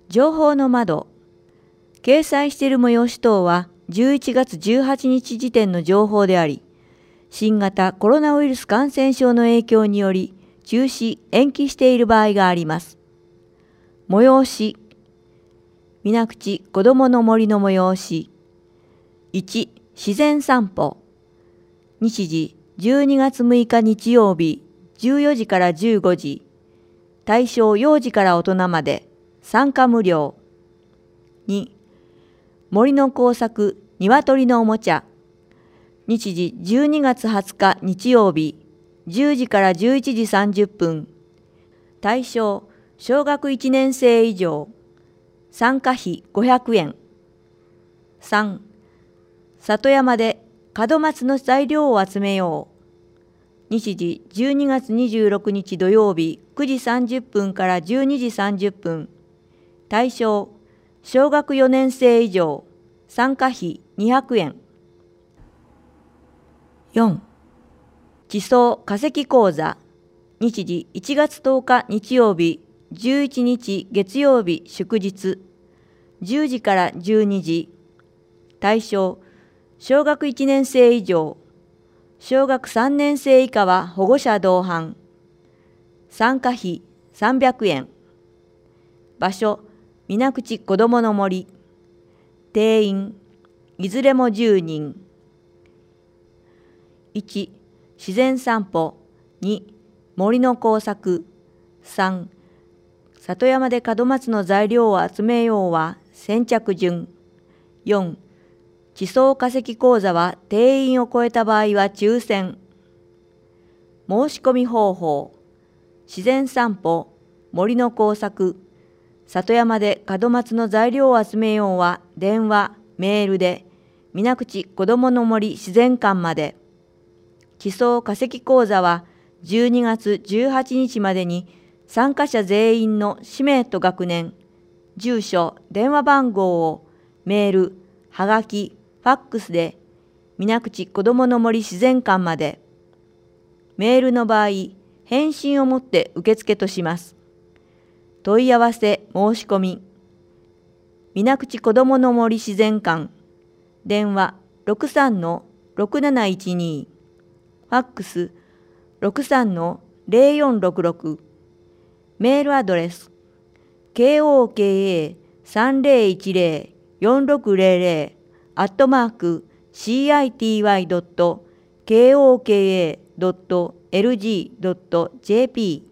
情報の窓。掲載している催し等は11月18日時点の情報であり、新型コロナウイルス感染症の影響により中止・延期している場合があります。催し。水口こどもの森の催し。1、自然散歩。日時12月6日日曜日14時から15時。対象幼児から大人まで。参加無料。2、森の工作鶏のおもちゃ。日時12月20日日曜日10時から11時30分。対象小学1年生以上。参加費500円。3、里山で門松の材料を集めよう。日時12月26日土曜日9時30分から12時30分。対象小学4年生以上。参加費200円。4、地層化石講座。日時1月10日日曜日11日月曜日祝日10時から12時。対象小学1年生以上。小学3年生以下は保護者同伴。参加費300円。場所水口こどもの森。定員いずれも10人。1、自然散歩。2、森の工作。3、里山で門松の材料を集めようは先着順。4、地層化石講座は定員を超えた場合は抽選。申し込み方法。自然散歩、森の工作、里山で門松の材料を集めようは電話、メールで、水口こどもの森自然館まで。地層化石講座は12月18日までに参加者全員の氏名と学年、住所、電話番号をメール、はがき、ファックスで水口こどもの森自然館まで。メールの場合、返信をもって受付とします。問い合わせ申し込み。水口こどもの森自然館。電話 63-6712。ファックス 63-0466。メールアドレス koka-3600-4600@city.koka.lg.jp